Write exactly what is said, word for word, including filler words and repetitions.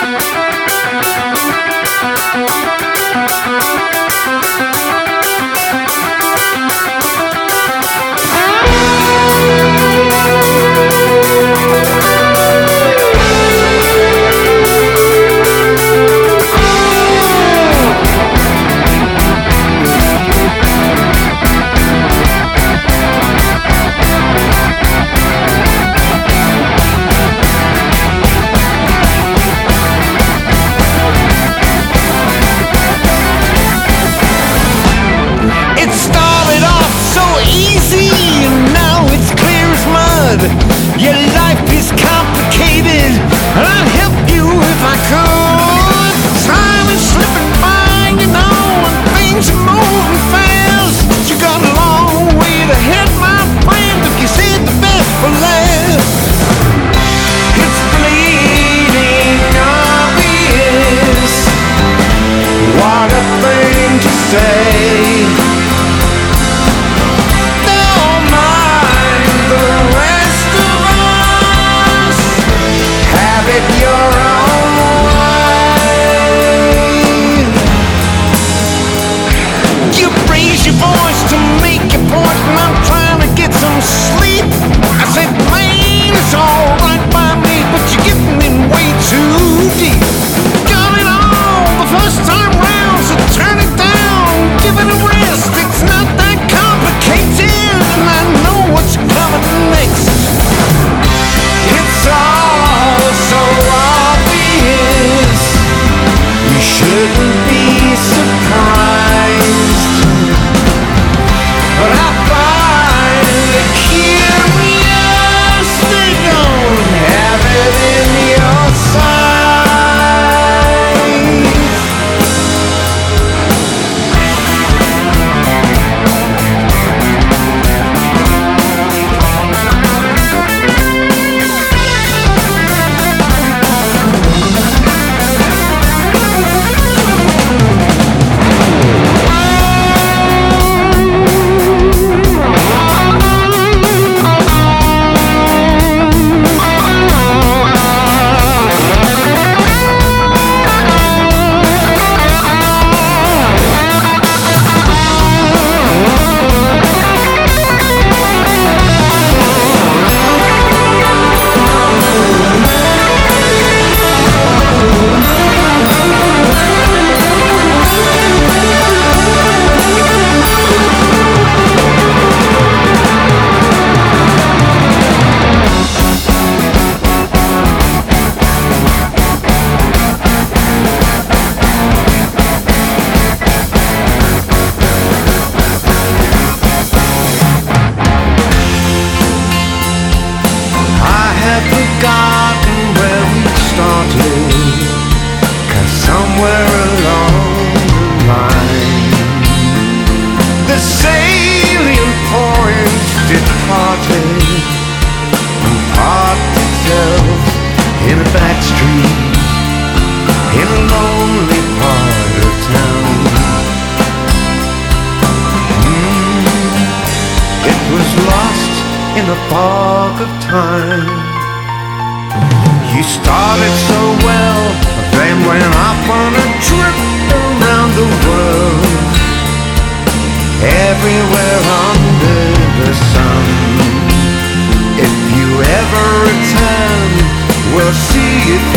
Your life is complicated. I'd help you if I could. Time is slipping by, you know, and things are moving fast. You got a long way to head, my friend, if you said the best for last. It's bleeding obvious. What a thing to say. In the fog of time, you started so well, then went off on a trip around the world, everywhere under the sun. If you ever return, we'll see if